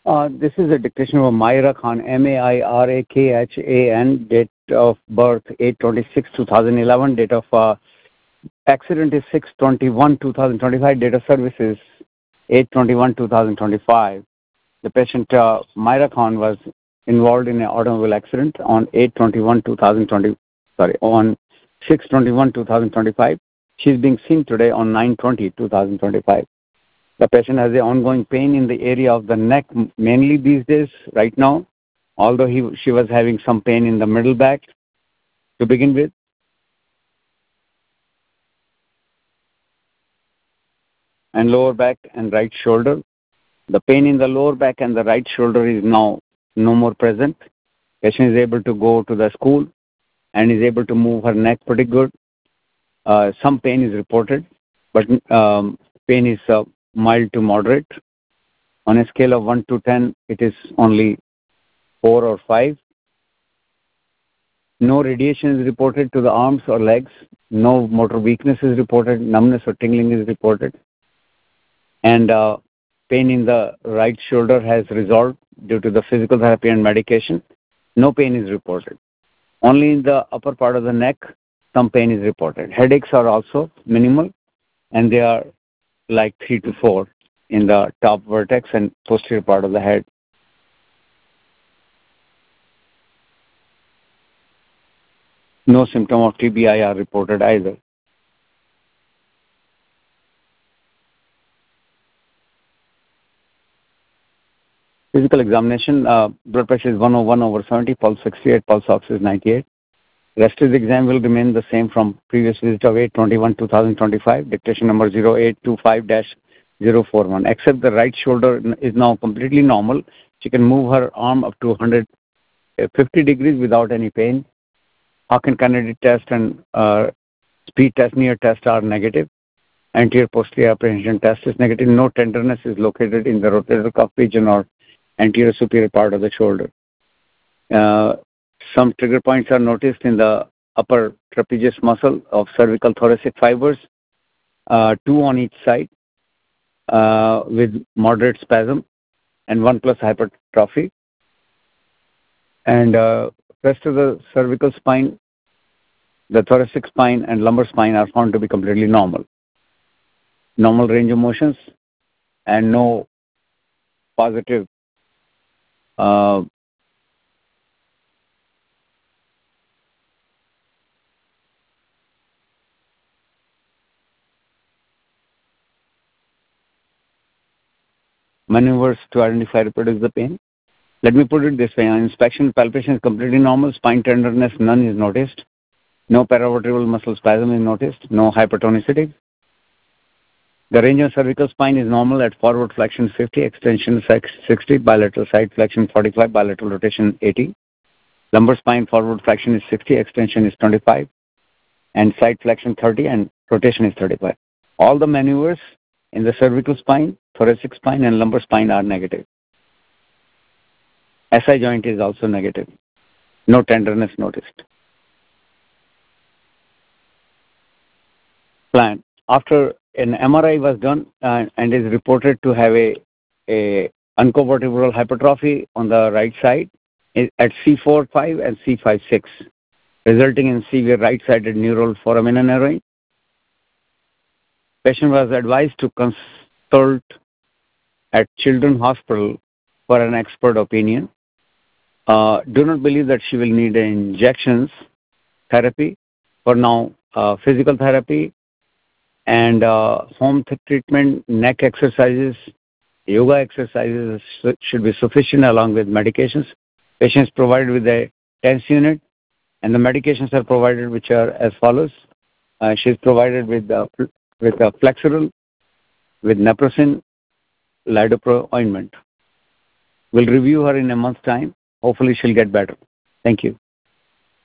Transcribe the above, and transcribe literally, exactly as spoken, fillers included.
Uh, this is a dictation of Maira Khan, M A I R A K H A N, date of birth eight twenty-six two thousand eleven, date of uh, accident is six twenty-one two thousand twenty-five, date of service is eight twenty-one two thousand twenty-five. The patient, uh, Maira Khan, was involved in an automobile accident on eight twenty-one two thousand twenty, sorry, on six twenty-one two thousand twenty-five. She is being seen today on nine twenty two thousand twenty-five. The patient has an ongoing pain in the area of the neck, mainly these days, right now, although he, she was having some pain in the middle back to begin with. And lower back and right shoulder. The pain in the lower back and the right shoulder is now no more present. Patient is able to go to the school and is able to move her neck pretty good. Uh, some pain is reported, but um, pain is uh, mild to moderate. On a scale of one to ten, it is only four or five. No radiation is reported to the arms or legs. No motor weakness is reported. Numbness or tingling is reported. And uh, pain in the right shoulder has resolved due to the physical therapy and medication. No pain is reported. Only in the upper part of the neck, some pain is reported. Headaches are also minimal, and they are like three to four in the top vertex and posterior part of the head. No symptom of T B I are reported either. Physical examination, uh, blood pressure is one oh one over seventy, pulse sixty-eight, pulse ox is ninety-eight. Rest of the exam will remain the same from previous visit of eight twenty-one two thousand twenty-five, dictation number zero eight two five dash zero four one. Except the right shoulder is now completely normal. She can move her arm up to one hundred fifty degrees without any pain. Hawkins-Kennedy test and uh, speed test, near test are negative. Anterior posterior apprehension test is negative. No tenderness is located in the rotator cuff region or anterior superior part of the shoulder. Uh, some trigger points are noticed in the upper trapezius muscle of cervical thoracic fibers, uh, two on each side uh, with moderate spasm and one plus hypertrophy. And uh, rest of the cervical spine, the thoracic spine and lumbar spine are found to be completely normal. Normal range of motions and no positive uh, maneuvers to identify reproduce the pain. Let me put it this way. On inspection, palpation is completely normal. Spine tenderness, none is noticed. No paravertebral muscle spasm is noticed. No hypertonicity. The range of cervical spine is normal at forward flexion fifty, extension sixty, bilateral side flexion forty-five, bilateral rotation eighty. Lumbar spine forward flexion is sixty, extension is twenty-five, and side flexion thirty, and rotation is thirty-five. All the maneuvers in the cervical spine, thoracic spine, and lumbar spine are negative. S I joint is also negative. No tenderness noticed. Plan. After an M R I was done uh, and is reported to have a, a uncovertebral hypertrophy on the right side at C four five and C five six, resulting in severe right-sided neural foramina narrowing. Patient was advised to consult at Children's Hospital for an expert opinion. Uh, do not believe that she will need injections therapy. For now, uh, physical therapy and uh, home th- treatment, neck exercises, yoga exercises should be sufficient along with medications. Patient is provided with a TENS unit, and the medications are provided, which are as follows. Uh, she is provided with uh, with a Flexeril, with Naproxen, Lidopro ointment. We'll review her in a month's time. Hopefully she'll get better. Thank you.